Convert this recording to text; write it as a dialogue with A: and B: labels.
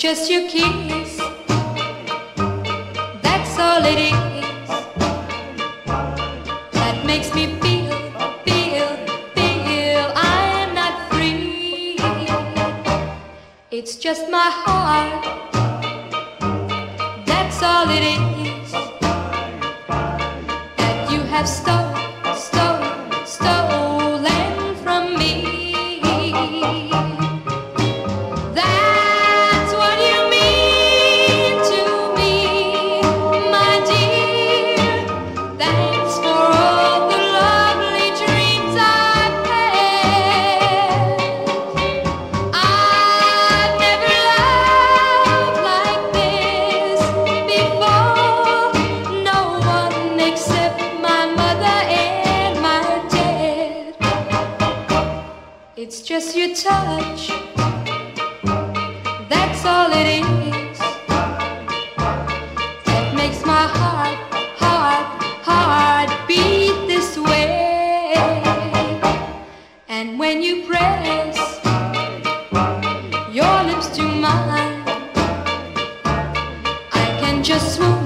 A: just your kiss, that's all it is, that makes me feel I am not free. It's just my heart, that's all it is, that you have stolen from me. That's what you mean to me, my dear. Thanks for all the lovely dreams I've had. I've never loved like this before. No one except my mother and my dad. It's just your touch, that's all it is, that makes my heart beat this way. And when you press your lips to mine, I can just swoon